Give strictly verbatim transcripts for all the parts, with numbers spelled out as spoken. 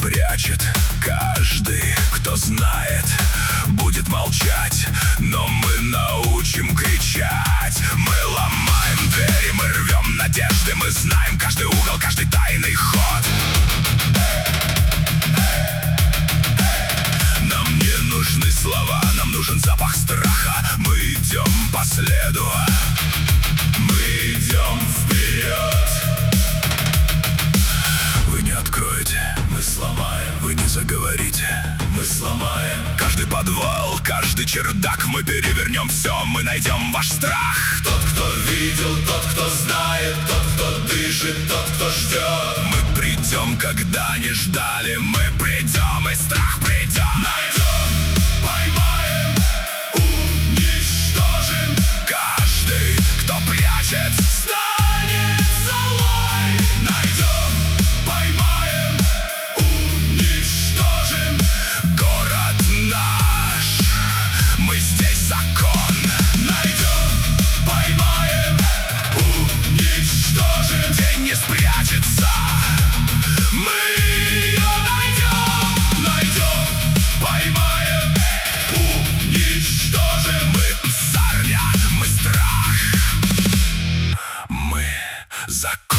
прячет. Каждый, кто знает, будет молчать, но мы научим кричать. Мы ломаем двери, мы рвем надежды, мы знаем каждый угол, каждый тайный ход. Нам не нужны слова, нам нужен запах страха. Мы идем по следу, мы идем вперед. Вы не откроете, мы сломаем. Вы не заговорите, мы сломаем. Каждый подвал, каждый чердак, мы перевернем все, мы найдем ваш страх. Тот, кто видел, тот, кто знает, тот, кто дышит, тот, кто ждет. Мы придем, когда не ждали, мы придем, и страх придет. Найдем, поймаем, уничтожим. Каждый, кто прячет, станет золой. Найдем, поймаем, уничтожим. Город наш, мы здесь закон. Найдем, поймаем, уничтожим. День не спрячется, мы ее найдем. Найдем, поймаем, уничтожим. Мы псарня, мы страх, мы закон.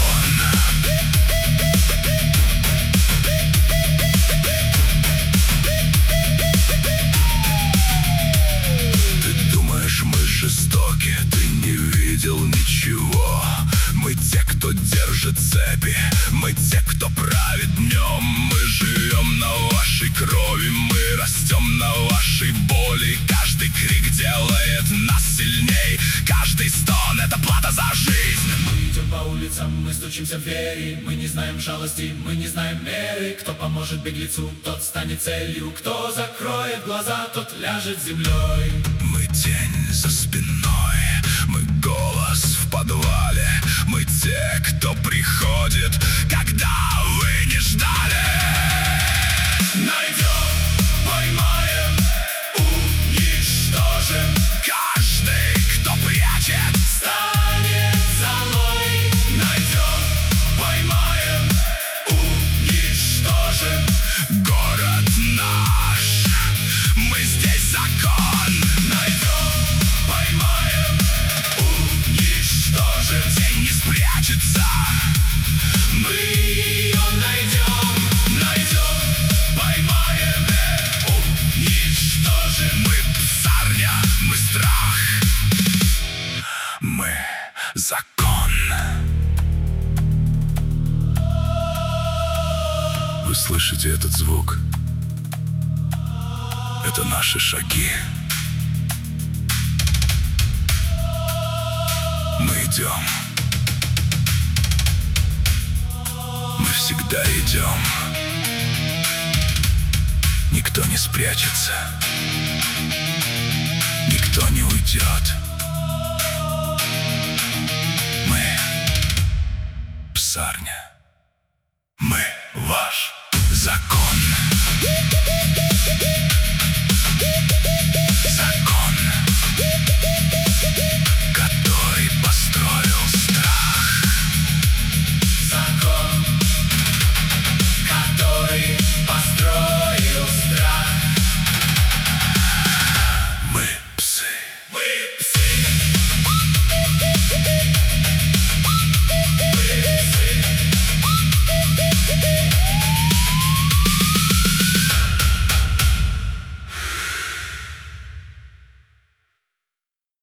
Ты думаешь, мы жестоки, ты не видел ничего. Мы те, кто держит цепи, мы те, кто правит днем. Мы живем на вашей крови, мы растем на вашей боли. Каждый крик делает нас сильней, каждый стон — это плата за жизнь. Мы идем по улицам, мы стучимся в двери. Мы не знаем жалости, мы не знаем меры. Кто поможет беглецу, тот станет целью. Кто закроет глаза, тот ляжет землей. Мы тень за спиной, мы голос в подвале. Мы те, кто приходит, когда вы не ждали. Найдем, поймаем, уничтожим. Каждый, кто прячет, Станет золой. найдем, поймаем, уничтожим. Город наш, мы здесь закон. Найдем, поймаем, уничтожим. Тень не спрячется, мы ее найдем. Найдем, поймаем, уничтожим. Мы псарня, мы страх, мы закон. Вы слышите этот звук? Это наши шаги. Мы идем. Мы всегда идем. Никто не спрячется, никто не уйдет. Мы псарня, мы ваш закон.